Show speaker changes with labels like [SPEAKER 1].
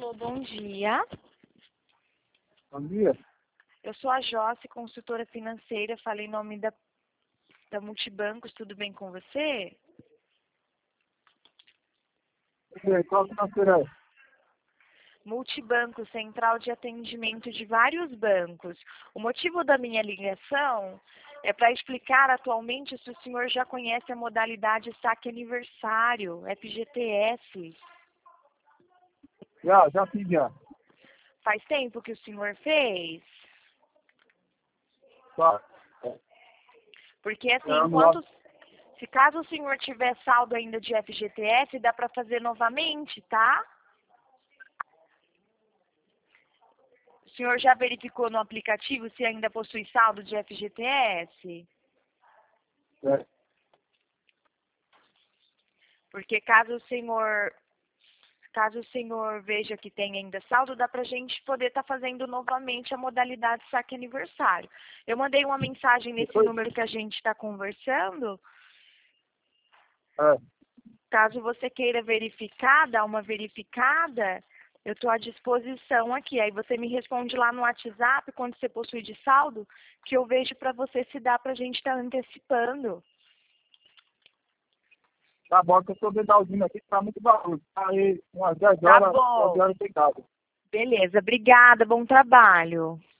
[SPEAKER 1] Alô, bom dia.
[SPEAKER 2] Bom dia.
[SPEAKER 1] Eu sou a Josi, consultora financeira. Falei em nome da Multibancos. Tudo bem com você?
[SPEAKER 2] Qual financeira é?
[SPEAKER 1] Multibanco, central de atendimento de vários bancos. O motivo da minha ligação é para explicar atualmente se o senhor já conhece a modalidade saque aniversário, FGTS.
[SPEAKER 2] Já fiz já.
[SPEAKER 1] Faz tempo que o senhor fez?
[SPEAKER 2] Tá.
[SPEAKER 1] Porque assim,
[SPEAKER 2] Não.
[SPEAKER 1] se caso o senhor tiver saldo ainda de FGTS, dá para fazer novamente, tá? O senhor já verificou no aplicativo se ainda possui saldo de FGTS?
[SPEAKER 2] É.
[SPEAKER 1] Porque caso o senhor veja que tem ainda saldo, dá para a gente poder estar fazendo novamente a modalidade saque aniversário. Eu mandei uma mensagem nesse número que a gente está conversando.
[SPEAKER 2] É.
[SPEAKER 1] Caso você queira verificar, dar uma verificada, eu estou à disposição aqui. Aí você me responde lá no WhatsApp, quando você possui de saldo, que eu vejo para você se dá para a gente estar antecipando.
[SPEAKER 2] Tá bom, que eu tô dedalzinho aqui, tá muito barulho. Tá aí umas 10
[SPEAKER 1] Tá
[SPEAKER 2] horas,
[SPEAKER 1] bom.
[SPEAKER 2] 11 horas deitado.
[SPEAKER 1] Beleza, obrigada, bom trabalho.